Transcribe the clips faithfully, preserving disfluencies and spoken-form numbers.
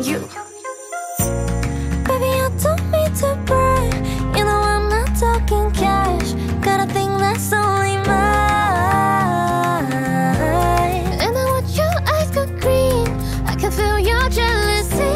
you. Baby, you told me to burn. You know I'm not talking cash. Got a thing that's only mine. And I watch your eyes go green. I can feel your jealousy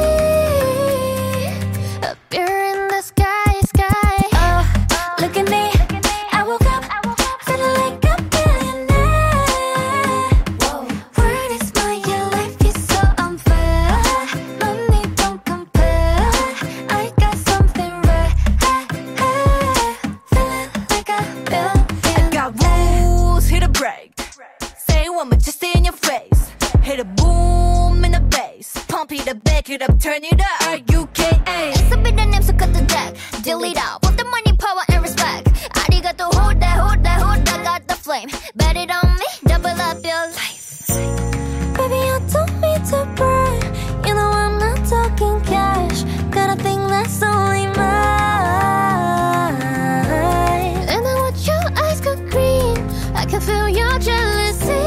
appear in the sky, sky. Oh, look at me. I woke up feeling like a billionaire. Whoa. Word is mine, your life is so unfair. Money don't compare. I got something rare. Feeling like a billionaire. I got rules, hit a break. Say one more, just stay in your face. Hit a boom in the bass. Pump it up, back it up, turn it up. R U K A. It's a bit of names, so cut the deck. Delete out, want the money, power, and respect. Arigato, hold that, hold that, hold that. Got the flame, bet it on me, double up your life. Baby, you told me to burn. You know I'm not talking cash. Got a thing that's only mine. And I watch your eyes go green. I can feel your jealousy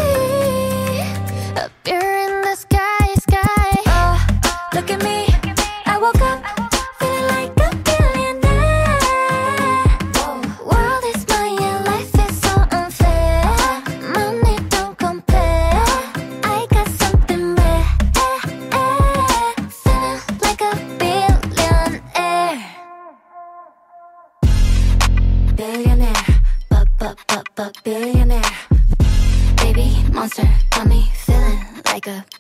appear in the sky, sky. Oh, look at me. I woke up feeling like a billionaire. World is mine, your life is so unfair. Money don't compare. I got something rare. Feeling like a billionaire. Billionaire, bu bu bu bu billionaire. Baby monster, got me feeling like a